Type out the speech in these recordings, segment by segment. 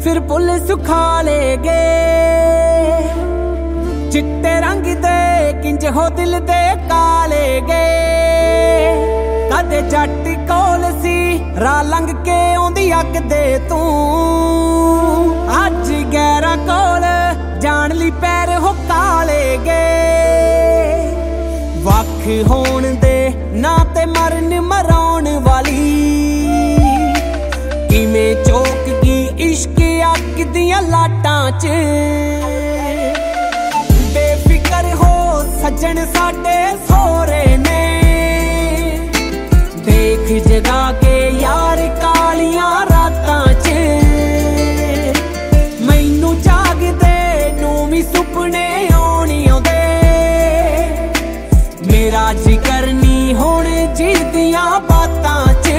फिर पुलिस खा ले गए। चिट्टे रंग दे किंज हो दिल दे काले गए। कदे जट कोल सी राह लंघ के आउंदी अग दे तू, अज गैरा कोल जान ली पैर हो काले गए। वख होण दे ना ते मरन मराउण वाली, किवें चौक गई इश्क अग दियां लाटां च। बेफिकर हो सज्जन साडे सोहरे ने, देख जगा के यार कालियां रातां च। मैनू जागदे नूं भी सुपने आउण आउंदे, मेरा जिकर नी हुण जिदियां बातां च।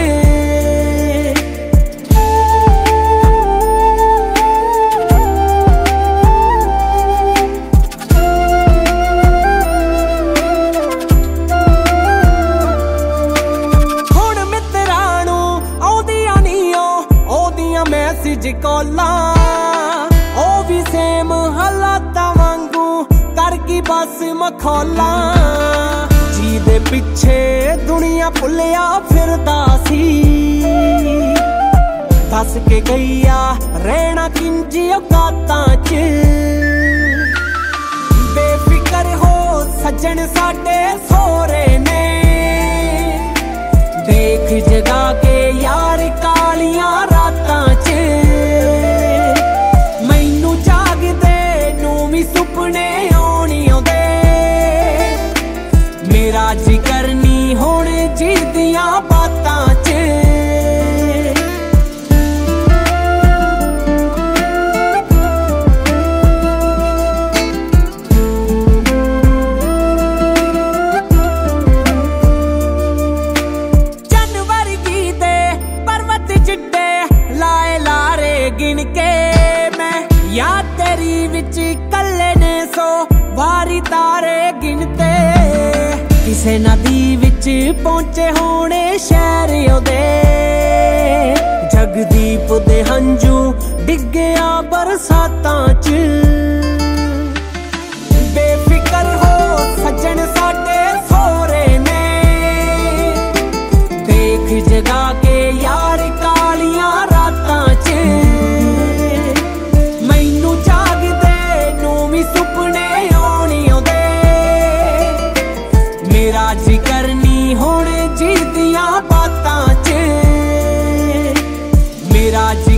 मैसेज कॉला ओ भी सेम हालातां वांगू कर गई बस मखौला। जी दे पिछे दुनिया भुलिया फिरदा सी, दस के गईया रहना किंजी औकातां च। बेफिकर हो सज्जन साडे सोहरे ने, देख जगा के यार कालियां रातां च। मैनू जागदे नूं भी सुपने आउण आउंदे, मेरा जिकर नी हुण जिदियां बातां च। गिन के मैं याद तेरी विच कल्ले ने सो वारी तारे गिनते। किसे नदी विच पहुंचे होने शहर ओदे, जगदीप दे हंजू डिग्गिया बरसातां च। बेफिकर हो सज्जन साडे सोहरे ने, देख जगा के यार कालियां रातां च। सुपने आउण आउंदे, मेरा जिकर नी हुण जिदियां बातां च। मेरा